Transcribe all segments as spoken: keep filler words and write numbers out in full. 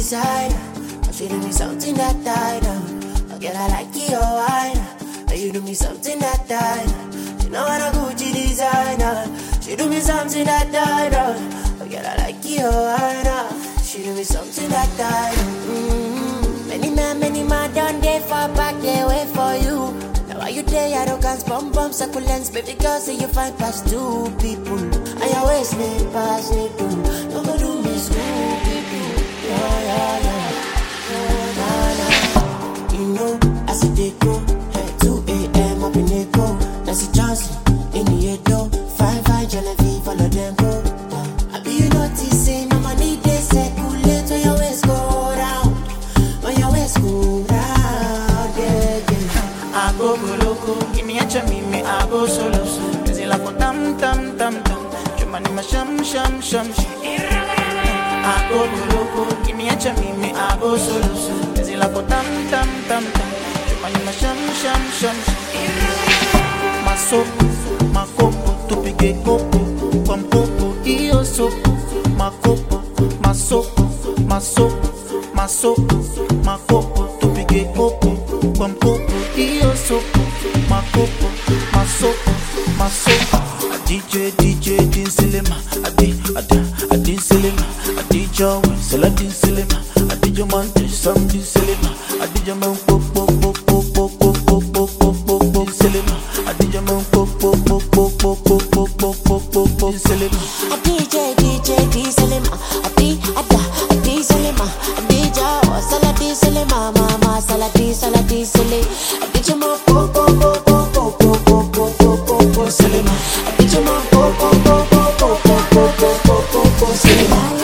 designer. She do me something that I know. Girl, I like your wine. And you do me something that I know. She know I'm a Gucci designer. She do me something that I know. Girl, I like your wine. She do me something that I know. Mm-hmm. Many man, many man done there for back, they wait for you. Now why you there, arrogance, bum bum, succulents. Baby girl, say you find past two people. And you waste me, pass me too. Don't go do me school, people. Yeah, yeah, yeah. You know, I see they go hey, two a.m. up in the go. Nancy Johnson in the door. Fine, fine, Genevieve, follow them go. uh, I be you noticing, no money they circulate. When your waist go round, when your waist go round, yeah, yeah. I go go loco, give me a chummy, me I go solo. Is it like a tam tam tam tam? Chumani ma sham sham sham sham. I go go loco, give me a chummy, me I go solo. La tam tam tam tam, chumani ma sham sham sham. Masopo, makopo, tupige kopo, kwa mpopo iyo sopo. Makopo, masopo, masopo, masopo, makopo, tupige kopo, kwa mpopo iyo sopo. Makopo, masopo, masopo. A D J, D J, din silema, a D, a D, a din silema, a D J, sela din silema. I did your man to something cinema. I did your man pop pop pop pop pop pop pop pop pop pop pop cinema. I did your man pop pop pop pop pop pop pop pop pop pop pop cinema. A D J D J D cinema. A D a da a D cinema. A D J sala D cinema. Mama sala D sala D cinema. I did your man pop pop pop pop pop pop pop pop pop pop cinema. I did your man pop pop pop pop pop pop pop pop pop pop cinema.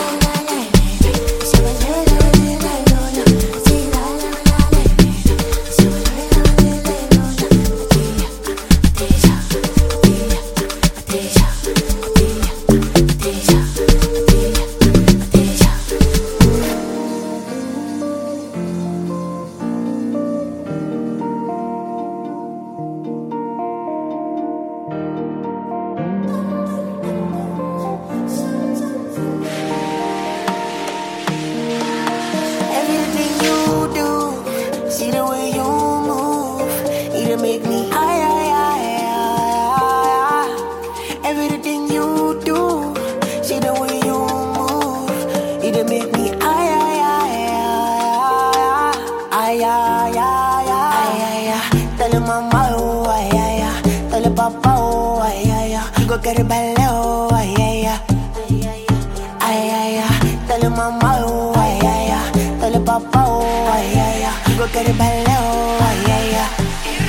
Make me high, high, high, high. Everything you do, see the way you move, it make me high, high, high, high, high, high, high. Tell your mama, oh, ay, ay, ay. Tell your papa, oh, ay, ay, ay. You go get it belly, oh, ay, ay, ay, ay, ay, ay. Tell your mama, oh, ay, ay, ay. Tell your papa, oh, ay, ay, ay. You go get it belly, oh, ay, ay, ay.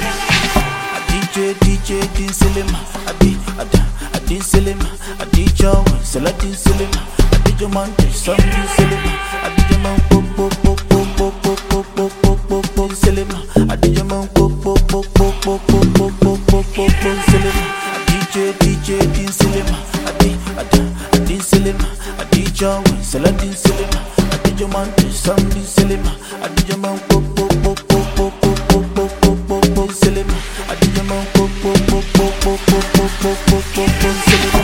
D J din silema, a D, a D, a din silema, a D J, sela din silema, a D J man to something silema, a D J man pop pop pop pop pop pop pop pop pop pop silema, a D J man pop pop pop pop pop pop pop pop pop pop pop silema, a D J D J din silema, a D, a D, a din silema, a D J, sela din silema, a D J man to something silema, a D J man pop pop pop pop pop pop pop pop pop pop silema, a D J man pop pop pop pop pop pop pop pop pop pop pop silema.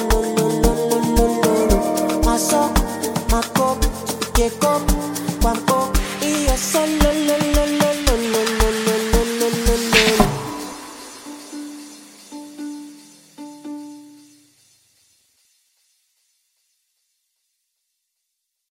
Llegó, cuando